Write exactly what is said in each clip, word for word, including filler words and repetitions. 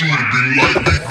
you to be like me.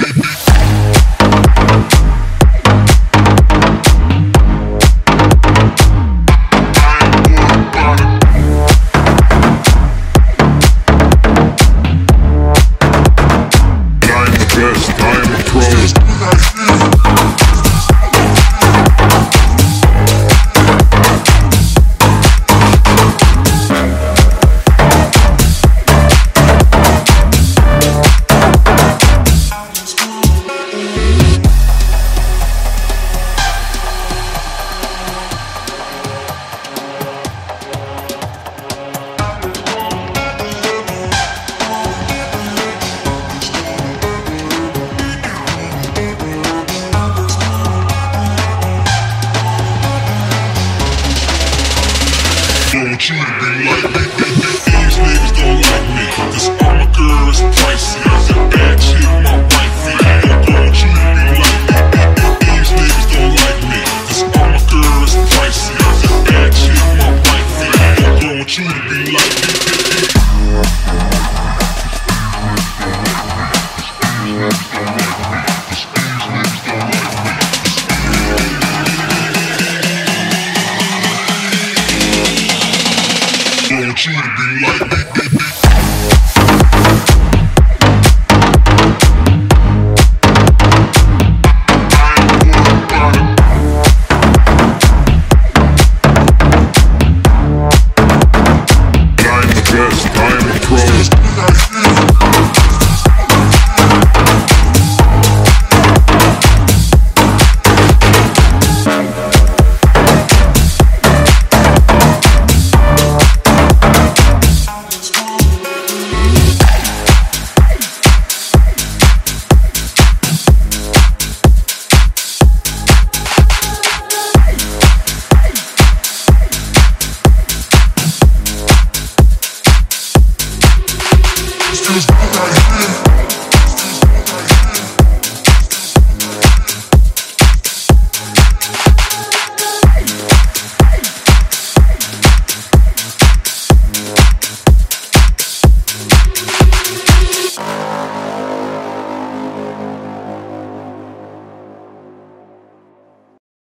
Want you to be like me. These niggas don't like me. This armor girl is pricey. The bad chick, my wifey. Don't want you to be like me. These niggas don't like me. This armor girl is pricey. The bad chick, my wifey. Don't want you to be like me.